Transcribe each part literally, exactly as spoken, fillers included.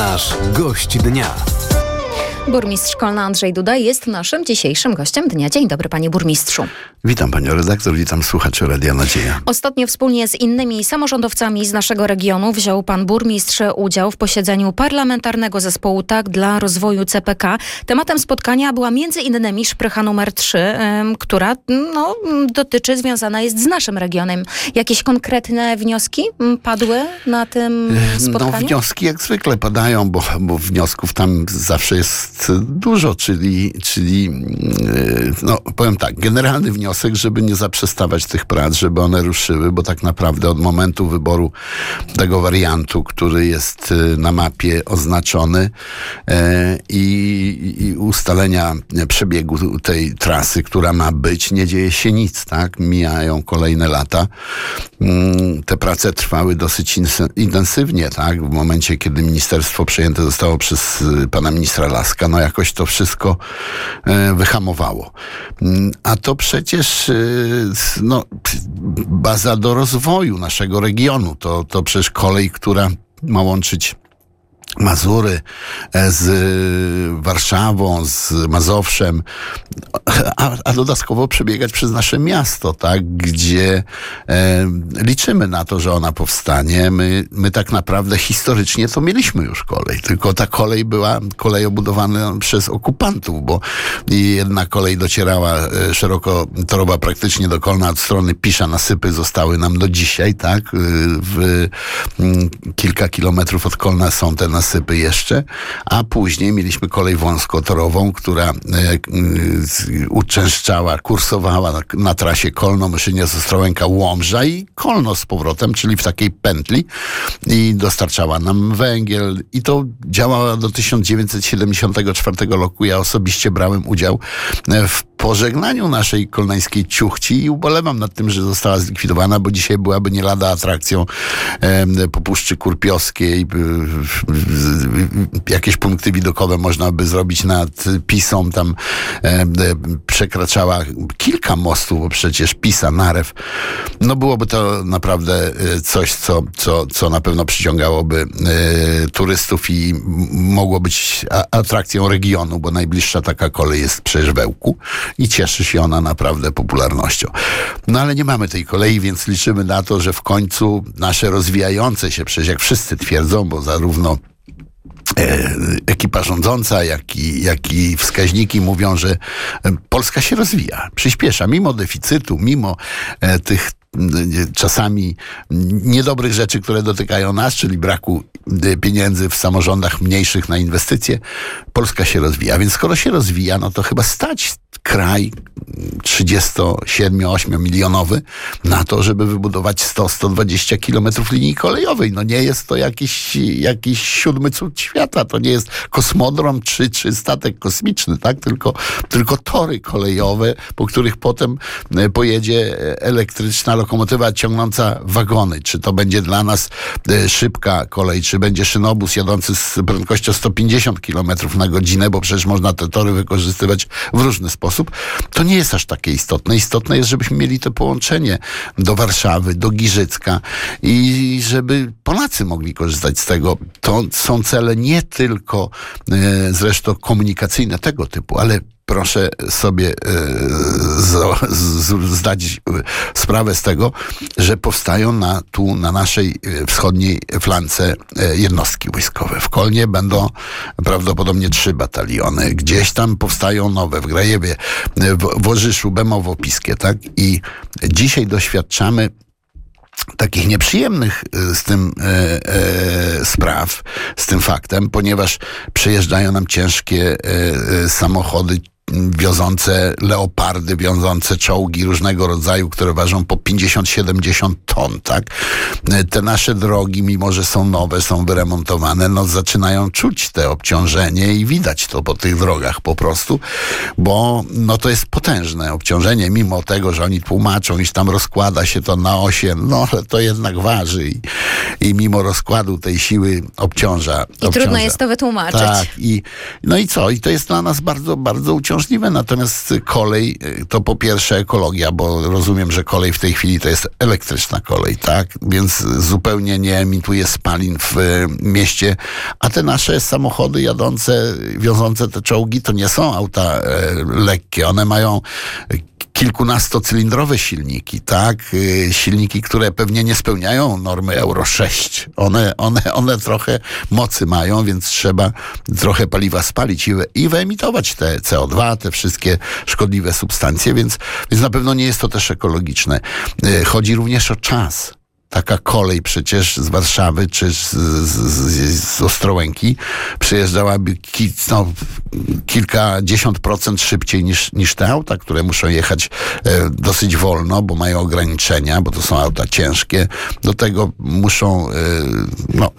Nasz gość dnia. Burmistrz Kolna Andrzej Duda jest naszym dzisiejszym gościem dnia. Dzień dobry, panie burmistrzu. Witam panią redaktor, witam słuchaczy Radia Nadzieja. Ostatnio wspólnie z innymi samorządowcami z naszego regionu wziął pan burmistrz udział w posiedzeniu Parlamentarnego Zespołu Tak dla Rozwoju C P K. Tematem spotkania była między innymi szprycha numer trzy, ym, która no, dotyczy, związana jest z naszym regionem. Jakieś konkretne wnioski ym, padły na tym spotkaniu? No wnioski jak zwykle padają, bo, bo wniosków tam zawsze jest dużo, czyli, czyli no powiem tak, generalny wniosek, żeby nie zaprzestawać tych prac, żeby one ruszyły, bo tak naprawdę od momentu wyboru tego wariantu, który jest na mapie oznaczony e, i, i ustalenia przebiegu tej trasy, która ma być, nie dzieje się nic, tak? Mijają kolejne lata. Te prace trwały dosyć intensywnie, tak? W momencie, kiedy ministerstwo przejęte zostało przez pana ministra Laska, no jakoś to wszystko e, wyhamowało. A to przecież e, no, baza do rozwoju naszego regionu. To, to przecież kolej, która ma łączyć Mazury z Warszawą, z Mazowszem, a, a dodatkowo przebiegać przez nasze miasto, tak, gdzie e, liczymy na to, że ona powstanie. My, my tak naprawdę historycznie to mieliśmy już kolej, tylko ta kolej była koleją budowana przez okupantów, bo jedna kolej docierała e, szerokotorowa praktycznie do Kolna od strony Pisza, nasypy zostały nam do dzisiaj, tak, w m, kilka kilometrów od Kolna są te nasypy jeszcze, a później mieliśmy kolej wąskotorową, która e, e, uczęszczała, kursowała na, na trasie Kolno-Myszynia-Ostrołęka-Łomża i Kolno z powrotem, czyli w takiej pętli, i dostarczała nam węgiel i to działało do tysiąc dziewięćset siedemdziesiątego czwartego roku. Ja osobiście brałem udział w pożegnaniu naszej kolnańskiej ciuchci i ubolewam nad tym, że została zlikwidowana, bo dzisiaj byłaby nie lada atrakcją e, po Puszczy Kurpiowskiej. E, jakieś punkty widokowe można by zrobić nad Pisą. Tam e, e, przekraczała kilka mostów, bo przecież Pisa, Narew. No byłoby to naprawdę coś, co, co, co na pewno przyciągałoby e, turystów i mogło być a, atrakcją regionu, bo najbliższa taka kolej jest przecież w Ełku i cieszy się ona naprawdę popularnością. No ale nie mamy tej kolei, więc liczymy na to, że w końcu nasze rozwijające się, przecież jak wszyscy twierdzą, bo zarówno e, ekipa rządząca, jak i, jak i wskaźniki mówią, że Polska się rozwija, przyspiesza, mimo deficytu, mimo e, tych czasami niedobrych rzeczy, które dotykają nas, czyli braku pieniędzy w samorządach mniejszych na inwestycje. Polska się rozwija, więc skoro się rozwija, no to chyba stać kraj trzydziesto siedem osiem milionowy na to, żeby wybudować sto sto dwadzieścia kilometrów linii kolejowej. No nie jest to jakiś, jakiś siódmy cud świata, to nie jest kosmodrom czy, czy statek kosmiczny, tak? Tylko, tylko tory kolejowe, po których potem pojedzie elektryczna lokomotywa ciągnąca wagony. Czy to będzie dla nas szybka kolej, czy będzie szynobus jadący z prędkością sto pięćdziesiąt kilometrów na godzinę, bo przecież można te tory wykorzystywać w różny sposób. To nie jest aż takie istotne. Istotne jest, żebyśmy mieli to połączenie do Warszawy, do Giżycka i żeby Polacy mogli korzystać z tego. To są cele nie tylko e, zresztą komunikacyjne tego typu, ale proszę sobie e, z, z, zdać sprawę z tego, że powstają na, tu na naszej wschodniej flance e, jednostki wojskowe. W Kolnie będą prawdopodobnie trzy bataliony. Gdzieś tam powstają nowe, w Grajewie, w, w Orzyszu, Bemowo-Piskie, tak? I dzisiaj doświadczamy takich nieprzyjemnych z tym e, e, spraw, z tym faktem, ponieważ przejeżdżają nam ciężkie e, e, samochody wiozące leopardy, wiążące czołgi różnego rodzaju, które ważą po pięćdziesiąt siedemdziesiąt ton, tak? Te nasze drogi, mimo że są nowe, są wyremontowane, no zaczynają czuć te obciążenie i widać to po tych drogach po prostu, bo no to jest potężne obciążenie, mimo tego, że oni tłumaczą, iż tam rozkłada się to na osie, no ale to jednak waży i, i mimo rozkładu tej siły obciąża. I obciąża. Trudno jest to wytłumaczyć. Tak, i no i co? I to jest dla nas bardzo, bardzo uciążliwe. możliwe, natomiast kolej to po pierwsze ekologia, bo rozumiem, że kolej w tej chwili to jest elektryczna kolej, tak? Więc zupełnie nie emituje spalin w mieście, a te nasze samochody jadące, wiozące te czołgi, to nie są auta e, lekkie, one mają kilkunastocylindrowe silniki, tak? Silniki, które pewnie nie spełniają normy Euro sześć. One, one, one trochę mocy mają, więc trzeba trochę paliwa spalić i, i wyemitować te C O dwa, te wszystkie szkodliwe substancje, więc, więc na pewno nie jest to też ekologiczne. Chodzi również o czas. Taka kolej przecież z Warszawy czy z, z, z Ostrołęki przyjeżdżałaby ki, no, kilkadziesiąt procent szybciej niż, niż te auta, które muszą jechać e, dosyć wolno, bo mają ograniczenia, bo to są auta ciężkie. Do tego muszą e, no,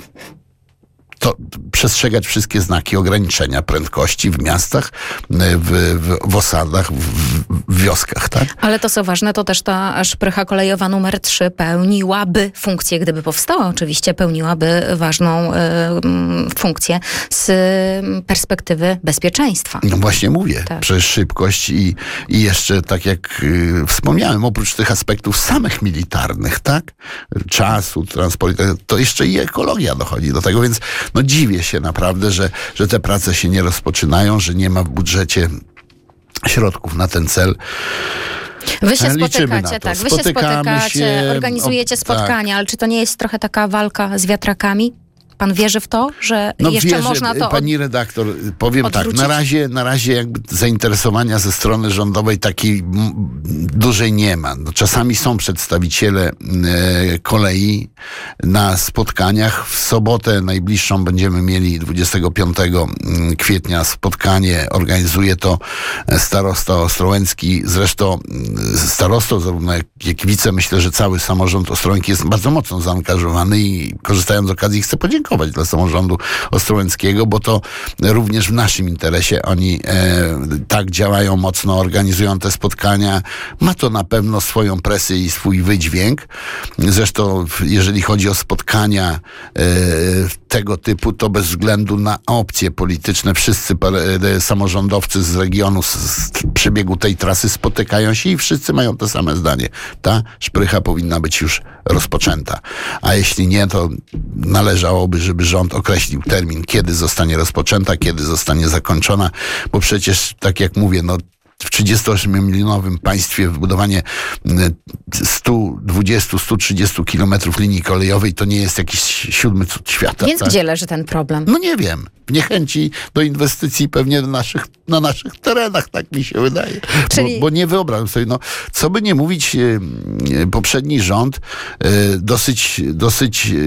to przestrzegać wszystkie znaki ograniczenia prędkości w miastach, w, w, w osadach, w, w wioskach, tak? Ale to co ważne, to też ta szprycha kolejowa numer trzy pełniłaby funkcję, gdyby powstała oczywiście, pełniłaby ważną y, funkcję z perspektywy bezpieczeństwa. No właśnie mówię, tak. Przez szybkość i, i jeszcze tak jak y, wspomniałem, oprócz tych aspektów samych militarnych, tak? Czasu, transportu, to jeszcze i ekologia dochodzi do tego, więc no dziwię się naprawdę, że, że te prace się nie rozpoczynają, że nie ma w budżecie środków na ten cel. Wy się Liczymy spotykacie, tak, wy się spotykacie, się, organizujecie o, spotkania, tak. Ale czy to nie jest trochę taka walka z wiatrakami? Pan wierzy w to, że no jeszcze wierzę, można to od... Pani redaktor, powiem odwrócić? tak, na razie, na razie jakby zainteresowania ze strony rządowej takiej m, dużej nie ma. No, czasami są przedstawiciele e, kolei na spotkaniach. W sobotę najbliższą będziemy mieli dwudziestego piątego kwietnia spotkanie. Organizuje to starosta ostrołęcki. Zresztą starostą zarówno jak, jak wice, myślę, że cały samorząd Ostrołęki jest bardzo mocno zaangażowany i korzystając z okazji chcę podziękować dla samorządu ostrołęckiego, bo to również w naszym interesie. Oni e, tak działają mocno, organizują te spotkania. Ma to na pewno swoją presję i swój wydźwięk. Zresztą jeżeli chodzi o spotkania e, tego typu, to bez względu na opcje polityczne wszyscy e, samorządowcy z regionu, z, z przebiegu tej trasy spotykają się i wszyscy mają to same zdanie. Ta szprycha powinna być już rozpoczęta. A jeśli nie, to należałoby, żeby rząd określił termin, kiedy zostanie rozpoczęta, kiedy zostanie zakończona, bo przecież, tak jak mówię, no w trzydziestoośmiomilionowym państwie wybudowanie sto dwadzieścia do stu trzydziestu kilometrów linii kolejowej to nie jest jakiś siódmy cud świata. Więc tak? gdzie leży ten problem? No nie wiem. Niechęci do inwestycji pewnie na naszych, na naszych terenach, tak mi się wydaje. Czyli... Bo, bo nie wyobrażam sobie, no, co by nie mówić, e, poprzedni rząd e, dosyć, dosyć e,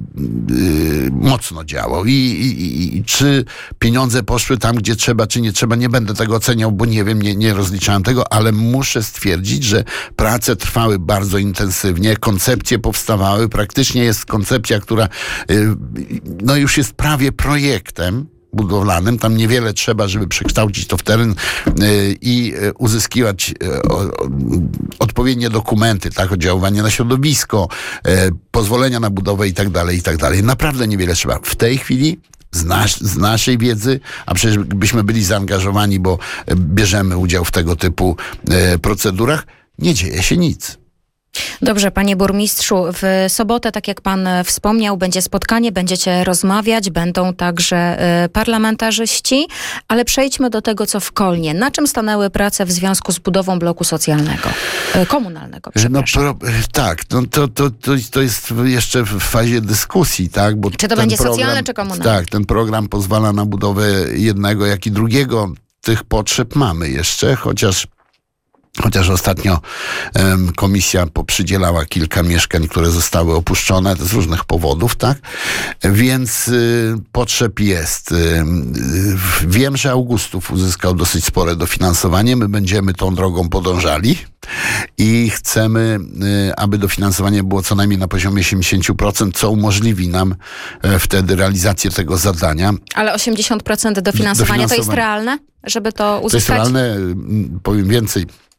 e, mocno działał. I, i, I czy pieniądze poszły tam, gdzie trzeba, czy nie trzeba, nie będę tego oceniał, bo nie wiem, nie, nie rozliczałem tego, ale muszę stwierdzić, że prace trwały bardzo intensywnie, koncepcje powstawały, praktycznie jest koncepcja, która e, no już jest prawie projektem budowlanym. Tam niewiele trzeba, żeby przekształcić to w teren y, i y, uzyskiwać y, o, o, odpowiednie dokumenty, tak, oddziaływanie na środowisko, y, pozwolenia na budowę i tak dalej, i tak dalej. Naprawdę niewiele trzeba. W tej chwili z, nas, z naszej wiedzy, a przecież byśmy byli zaangażowani, bo y, bierzemy udział w tego typu y, procedurach, nie dzieje się nic. Dobrze, panie burmistrzu, w sobotę, tak jak pan wspomniał, będzie spotkanie, będziecie rozmawiać, będą także y, parlamentarzyści, ale przejdźmy do tego, co w Kolnie. Na czym stanęły prace w związku z budową bloku socjalnego, y, komunalnego, przepraszam. No, pro, tak, no to, to, to, to jest jeszcze w fazie dyskusji, tak? Bo czy to będzie program, socjalne, czy komunalne? Tak, ten program pozwala na budowę jednego, jak i drugiego. Tych potrzeb mamy jeszcze, chociaż Chociaż ostatnio um, komisja poprzydzielała kilka mieszkań, które zostały opuszczone z różnych powodów, tak? Więc y, potrzeb jest. Y, y, wiem, że Augustów uzyskał dosyć spore dofinansowanie. My będziemy tą drogą podążali i chcemy, y, aby dofinansowanie było co najmniej na poziomie osiemdziesiąt procent, co umożliwi nam y, wtedy realizację tego zadania. Ale osiemdziesiąt procent dofinansowania to jest realne, żeby to uzyskać? To jest realne, powiem więcej.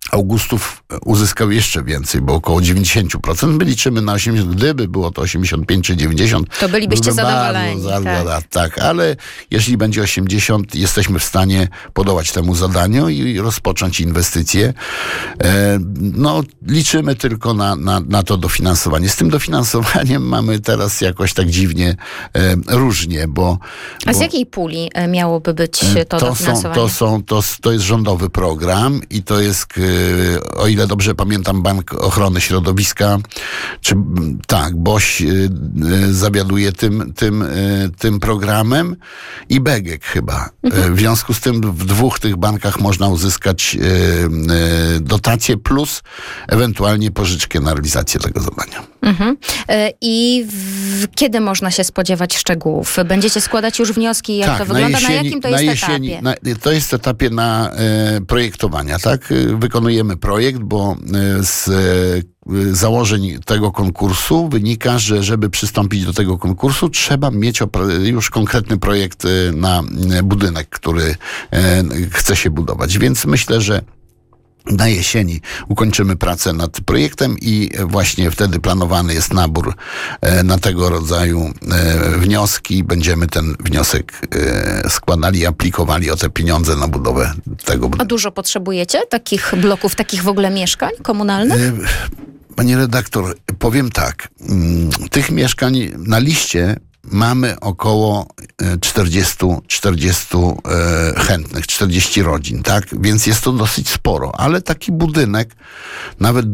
Augustów uzyskał jeszcze więcej, bo około dziewięćdziesiąt procent. My liczymy na osiemdziesiąt, gdyby było to osiemdziesiąt pięć czy dziewięćdziesiąt. To bylibyście zadowoleni. Bardzo, tak. tak. tak, ale jeśli będzie osiemdziesiąt, jesteśmy w stanie podołać temu zadaniu i rozpocząć inwestycje. E, no, liczymy tylko na, na, na to dofinansowanie. Z tym dofinansowaniem mamy teraz jakoś tak dziwnie e, różnie, bo... A z bo, jakiej puli miałoby być to, to dofinansowanie? Są, to, są, to, to jest rządowy program i to jest, o ile dobrze pamiętam, Bank Ochrony Środowiska, czy tak, BOŚ zawiaduje tym, tym, tym programem i B G E K chyba. Mhm. W związku z tym w dwóch tych bankach można uzyskać dotacje plus ewentualnie pożyczkę na realizację tego zadania. Mhm. I w, kiedy można się spodziewać szczegółów? Będziecie składać już wnioski, jak tak, to wygląda? Na, jesieni, na jakim to na jest jesieni, etapie? Na, to jest etapie na e, projektowania, tak? Wykonujemy projekt, bo e, z e, założeń tego konkursu wynika, że żeby przystąpić do tego konkursu, trzeba mieć już konkretny projekt na budynek, który e, chce się budować. Więc myślę, że na jesieni ukończymy pracę nad projektem i właśnie wtedy planowany jest nabór na tego rodzaju wnioski. Będziemy ten wniosek składali, aplikowali o te pieniądze na budowę tego budynku. A dużo potrzebujecie takich bloków, takich w ogóle mieszkań komunalnych? Pani redaktor, powiem tak. Tych mieszkań na liście mamy około czterdzieści, czterdzieści e, chętnych, czterdzieści rodzin, tak? Więc jest to dosyć sporo, ale taki budynek, nawet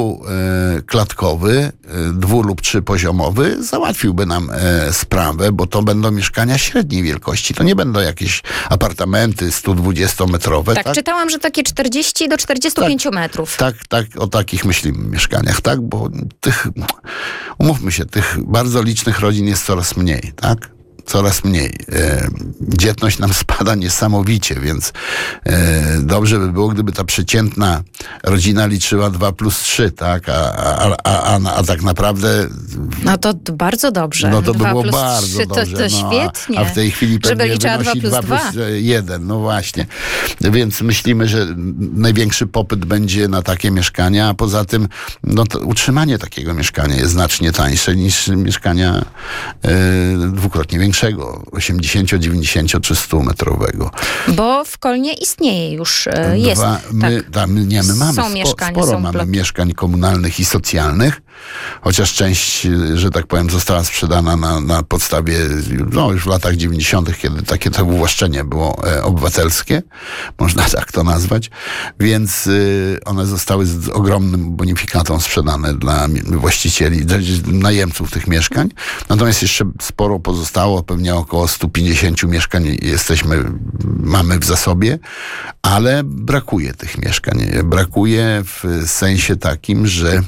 dwuklatkowy, dwu lub trzypoziomowy, załatwiłby nam e, sprawę, bo to będą mieszkania średniej wielkości. To nie będą jakieś apartamenty sto dwudziestometrowe. Tak, tak, czytałam, że takie czterdzieści do czterdziestu pięciu tak, metrów. Tak, tak, o takich myślimy mieszkaniach, tak? Bo tych, umówmy się, tych bardzo licznych rodzin jest coraz mniej, tak? Coraz mniej. E, dzietność nam spada niesamowicie, więc e, dobrze by było, gdyby ta przeciętna rodzina liczyła dwa plus trzy, tak? A, a, a, a, a tak naprawdę... No to bardzo dobrze. No to by było plus bardzo trzy, dobrze. To, to no, świetnie. A w tej chwili żeby pewnie liczyła wynosi dwa plus dwa. jeden. No właśnie. Więc myślimy, że największy popyt będzie na takie mieszkania, a poza tym no to utrzymanie takiego mieszkania jest znacznie tańsze niż mieszkania e, dwukrotnie większego, osiemdziesięcio, dziewięćdziesięcio czy stu metrowego. Bo w Kolnie istnieje już, e, jest. Dwa, my, tak. tam, nie, my mamy są spo, mieszkania, sporo są mamy bloki. mieszkań komunalnych i socjalnych, chociaż część, że tak powiem, została sprzedana na, na podstawie, no już w latach dziewięćdziesiątych, kiedy takie to uwłaszczenie było e, obywatelskie, można tak to nazwać, więc y, one zostały z ogromnym bonifikatą sprzedane dla właścicieli, dla najemców tych mieszkań. Natomiast jeszcze sporo pozostało, pewnie około stu pięćdziesięciu mieszkań jesteśmy, mamy w zasobie, ale brakuje tych mieszkań. Brakuje w sensie takim, że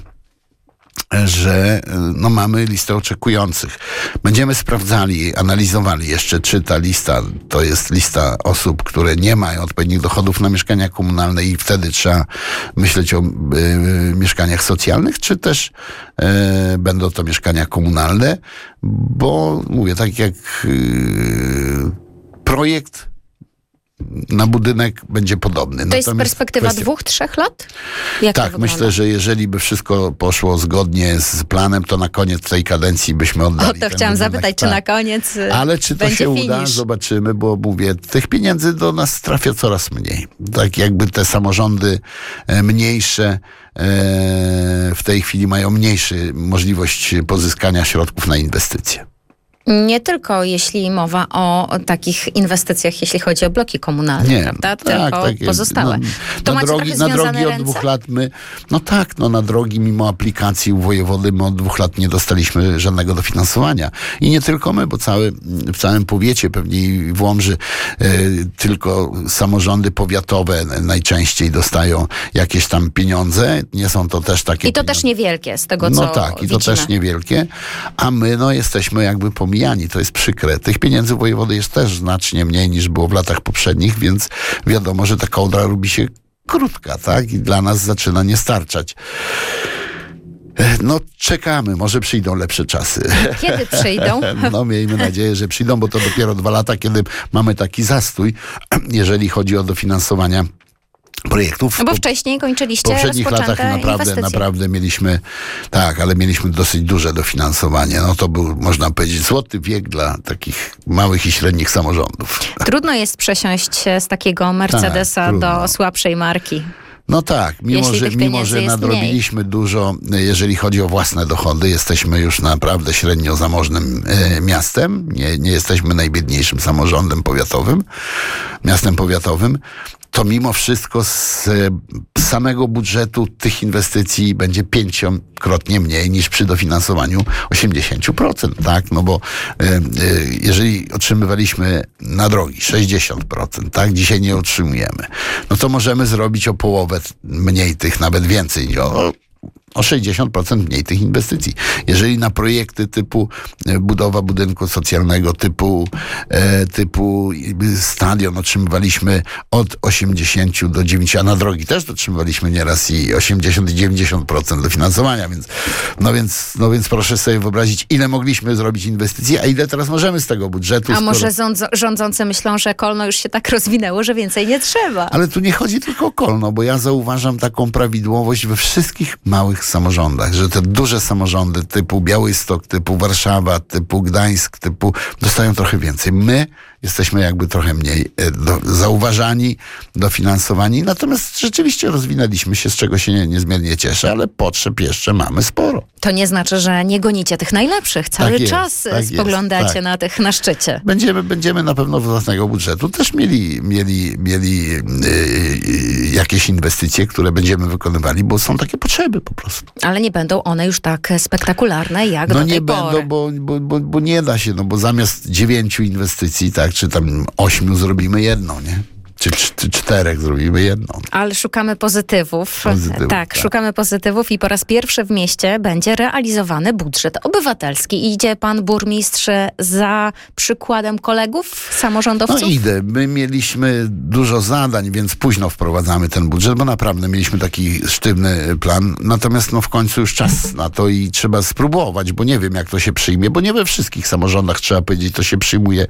że no, mamy listę oczekujących. Będziemy sprawdzali, analizowali jeszcze, czy ta lista to jest lista osób, które nie mają odpowiednich dochodów na mieszkania komunalne i wtedy trzeba myśleć o y, mieszkaniach socjalnych, czy też y, będą to mieszkania komunalne, bo mówię, tak jak y, projekt na budynek będzie podobny. To Natomiast jest perspektywa kwestia... dwóch, trzech lat? Jak tak, myślę, że jeżeli by wszystko poszło zgodnie z planem, to na koniec tej kadencji byśmy oddali. O to ten chciałam budynek. zapytać, czy tak. na koniec Ale czy to będzie się finish? uda, zobaczymy, bo mówię, tych pieniędzy do nas trafia coraz mniej. Tak jakby te samorządy e, mniejsze e, w tej chwili mają mniejszą możliwość pozyskania środków na inwestycje. Nie tylko jeśli mowa o takich inwestycjach, jeśli chodzi o bloki komunalne, Nie, prawda? tak, Tylko tak jest. pozostałe. No, to na macie drogi, trochę na drogi związane od ręce? dwóch lat my, no tak, no na drogi mimo aplikacji u wojewody my od dwóch lat nie dostaliśmy żadnego dofinansowania. I nie tylko my, bo cały, w całym powiecie, pewnie i w Łomży, e, tylko samorządy powiatowe najczęściej dostają jakieś tam pieniądze. Nie są to też takie I to pieniądze. też niewielkie z tego, co No tak, i to widzimy. też niewielkie. A my no jesteśmy jakby pomijani. To jest przykre. Tych pieniędzy wojewody jest też znacznie mniej niż było w latach poprzednich, więc wiadomo, że ta kołdra robi się krótka, tak? I dla nas zaczyna nie starczać. No czekamy, może przyjdą lepsze czasy. Kiedy przyjdą? No miejmy nadzieję, że przyjdą, bo to dopiero dwa lata, kiedy mamy taki zastój, jeżeli chodzi o dofinansowania projektów. No bo Po- wcześniej kończyliście W poprzednich latach rozpoczęte naprawdę, inwestycje. naprawdę mieliśmy, tak, ale mieliśmy dosyć duże dofinansowanie. No to był, można powiedzieć, złoty wiek dla takich małych i średnich samorządów. Trudno jest przesiąść się z takiego Mercedesa Tak, trudno. do słabszej marki. No tak, mimo Jeśli że, tych mimo pieniędzy że jest nadrobiliśmy dużo, jeżeli chodzi o własne dochody, jesteśmy już naprawdę średnio zamożnym e, miastem. Nie, nie jesteśmy najbiedniejszym samorządem powiatowym, miastem powiatowym. To mimo wszystko z e, samego budżetu tych inwestycji będzie pięciokrotnie mniej niż przy dofinansowaniu osiemdziesiąt procent, tak? No bo e, e, jeżeli otrzymywaliśmy na drogi sześćdziesiąt procent, tak? Dzisiaj nie otrzymujemy. No to możemy zrobić o połowę mniej tych, nawet więcej, o o sześćdziesiąt procent mniej tych inwestycji. Jeżeli na projekty typu e, budowa budynku socjalnego, typu, e, typu stadion otrzymywaliśmy od osiemdziesięciu do dziewięćdziesięciu, a na drogi też otrzymywaliśmy nieraz i osiemdziesiąt i dziewięćdziesiąt procent dofinansowania, więc no więc, no więc proszę sobie wyobrazić, ile mogliśmy zrobić inwestycji, a ile teraz możemy z tego budżetu. A skoro... może rządzo- rządzący myślą, że Kolno już się tak rozwinęło, że więcej nie trzeba. Ale tu nie chodzi tylko o Kolno, bo ja zauważam taką prawidłowość we wszystkich małych samorządach, że te duże samorządy typu Białystok, typu Warszawa, typu Gdańsk, typu dostają trochę więcej. My jesteśmy jakby trochę mniej e, do, zauważani, dofinansowani, natomiast rzeczywiście rozwinęliśmy się, z czego się nie, niezmiernie cieszę, ale potrzeb jeszcze mamy sporo. To nie znaczy, że nie gonicie tych najlepszych. Cały Tak jest, czas tak spoglądacie jest, tak. na tych na szczycie. Będziemy, będziemy na pewno z własnego budżetu też mieli, mieli, mieli yy, yy, jakieś inwestycje, które będziemy wykonywali, bo są takie potrzeby po prostu. Ale nie będą one już tak spektakularne jak No do nie tej będą, pory. bo, bo, bo, bo nie da się, no bo zamiast dziewięciu inwestycji, tak, czy tam ośmiu zrobimy jedną, nie? Czy, czy czterech zrobimy jedną. Ale szukamy pozytywów. Pozytywów, tak, tak. szukamy pozytywów i po raz pierwszy w mieście będzie realizowany budżet obywatelski. Idzie pan burmistrz za przykładem kolegów, No samorządowców? idę. My mieliśmy dużo zadań, więc późno wprowadzamy ten budżet, bo naprawdę mieliśmy taki sztywny plan. Natomiast no w końcu już czas na to i trzeba spróbować, bo nie wiem, jak to się przyjmie, bo nie we wszystkich samorządach, trzeba powiedzieć, to się przyjmuje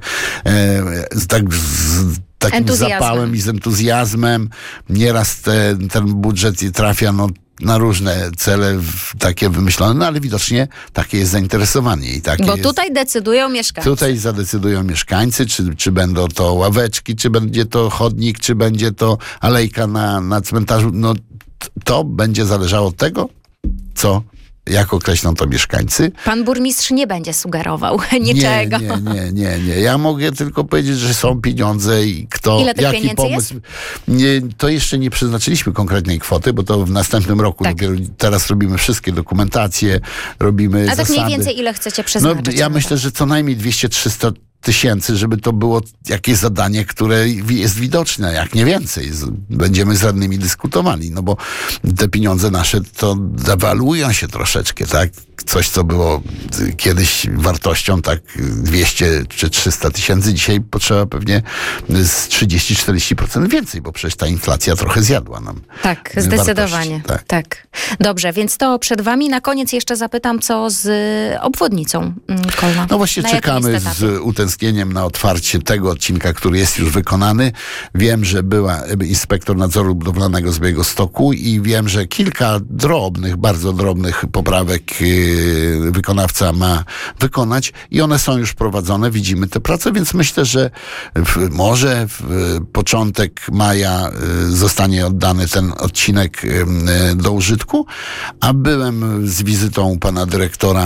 e, z, tak z takim Entuzjazmem. zapałem i z entuzjazmem. Nieraz te, ten budżet trafia no, na różne cele w, takie wymyślone, no ale widocznie takie jest zainteresowanie. I takie Bo jest... tutaj decydują mieszkańcy. Tutaj zadecydują mieszkańcy, czy, czy będą to ławeczki, czy będzie to chodnik, czy będzie to alejka na, na cmentarzu. No t- to będzie zależało od tego, co, jak określą to mieszkańcy. Pan burmistrz nie będzie sugerował niczego. Nie, nie, nie, nie, nie. Ja mogę tylko powiedzieć, że są pieniądze i kto, Ile tych jaki pieniędzy pomysł. Nie, to jeszcze nie przeznaczyliśmy konkretnej kwoty, bo to w następnym roku Tak. dopiero teraz robimy wszystkie dokumentacje, robimy A tak zasady. mniej więcej ile chcecie No, przeznaczyć? ja na myślę, to? że co najmniej dwieście trzysta tysięcy, żeby to było jakieś zadanie, które wi- jest widoczne, jak nie więcej. Z- Będziemy z radnymi dyskutowali, no bo te pieniądze nasze to dewaluują się troszeczkę, tak? Coś, co było y, kiedyś wartością tak dwieście czy trzysta tysięcy, dzisiaj potrzeba pewnie z trzydzieści czterdzieści procent więcej, bo przecież ta inflacja trochę zjadła nam. Tak, y, zdecydowanie. wartości. Tak. Tak. Dobrze, więc to przed wami. Na koniec jeszcze zapytam, co z obwodnicą mm, Kolna. No właśnie Na jakim czekamy jest etapie? z utęsknieniem na otwarcie tego odcinka, który jest już wykonany. Wiem, że była inspektor nadzoru budowlanego z Białegostoku i wiem, że kilka drobnych, bardzo drobnych poprawek yy, wykonawca ma wykonać i one są już prowadzone. Widzimy te prace, więc myślę, że w, może w y, początek maja y, zostanie oddany ten odcinek y, y, do użytku, a byłem z wizytą u pana dyrektora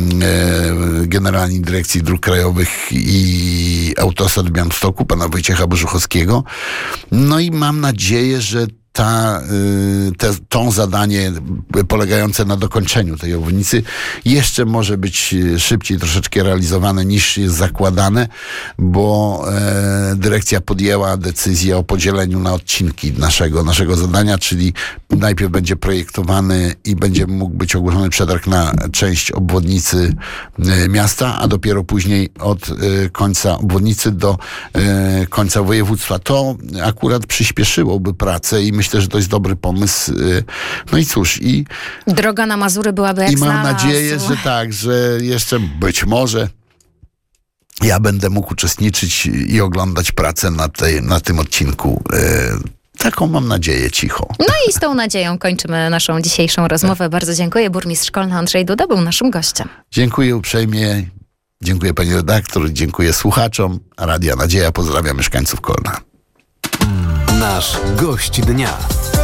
y, Generalnej Dyrekcji Dróg Krajowych i Autostrad w Białymstoku, pana Wojciecha Bożuchowskiego. No i mam nadzieję, że ta, y, te, to zadanie polegające na dokończeniu tej obwodnicy jeszcze może być szybciej troszeczkę realizowane niż jest zakładane, bo e, dyrekcja podjęła decyzję o podzieleniu na odcinki naszego, naszego zadania, czyli najpierw będzie projektowany i będzie mógł być ogłoszony przetarg na część obwodnicy e, miasta, a dopiero później od e, końca obwodnicy do e, końca województwa. To akurat przyspieszyłoby pracę i myślę, że to jest dobry pomysł. No i cóż, i, Droga na Mazury byłaby jak i mam znalazł. nadzieję, że tak, że jeszcze być może ja będę mógł uczestniczyć i oglądać pracę na, tej, na tym odcinku. taką mam nadzieję cicho. No i z tą nadzieją kończymy naszą dzisiejszą rozmowę. Bardzo dziękuję. Burmistrz Kolna Andrzej Duda był naszym gościem. Dziękuję uprzejmie. Dziękuję pani redaktor, dziękuję słuchaczom. Radia Nadzieja, pozdrawiam mieszkańców Kolna. Nasz gość dnia.